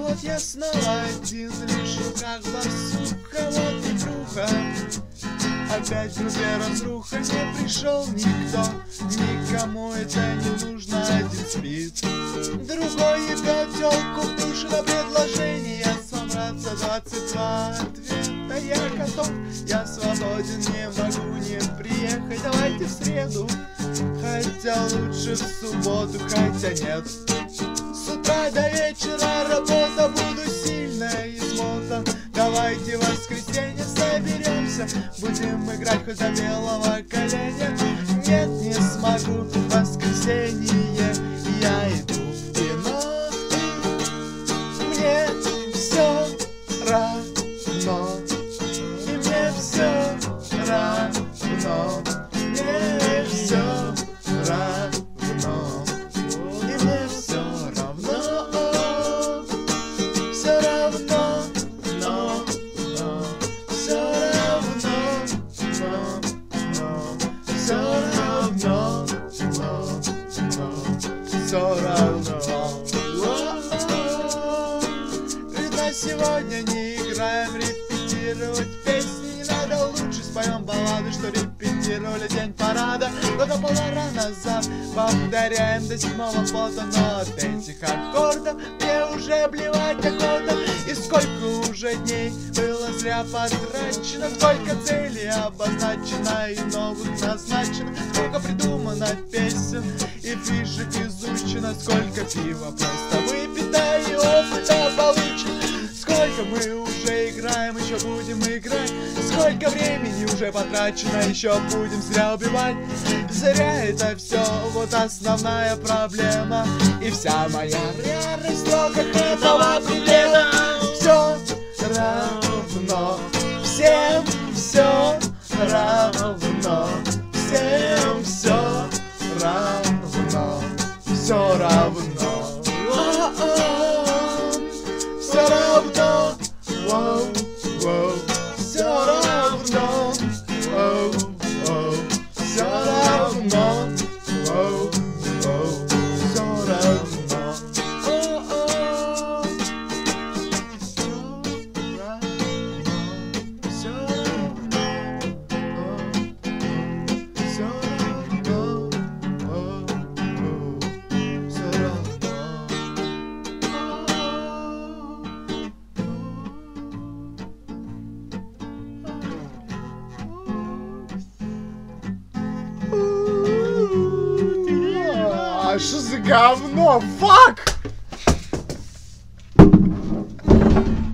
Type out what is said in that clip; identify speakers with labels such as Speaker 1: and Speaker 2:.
Speaker 1: вот я снова один, лишь в руках барсука, вот и бруха. Опять в трубе разруха, не пришел никто, никому это не нужно, один спит. Другой ебет тёлку в душе на предложение, собраться 22 ответа, я готов, я свободен, не могу не приехать, давайте в среду, хотя лучше в субботу, хотя нет. С утра до вечера работа, буду сильно измотан, давайте в воскресенье соберемся, будем играть хоть до белого коленя. Нет, не смогу, в воскресенье я иду в кино, мне все равно, и мне все равно, мне все равно, и мне все равно, все равно, но, все равно, все равно, все равно. Ведь на сегодня не играем, репетировать песни не надо, лучше споем баллады, что репетировали день парада года полтора назад. Повторяем до 7-го фото, но от этих аккордов мне уже блевать охота. И сколько уже дней было зря потрачено, сколько целей обозначено и новых назначено, сколько придумано песен и фишек изучено, сколько пива просто выпито и опыта получено. Сколько мы уже играем, еще будем играть, сколько времени уже потрачено, еще будем зря убивать. Зря это все, вот основная проблема, и вся моя реальность в строках этого куплета. Все равно, всем все равно, всем все равно, все равно, все равно, все равно, все равно,
Speaker 2: Что за говно? Фак!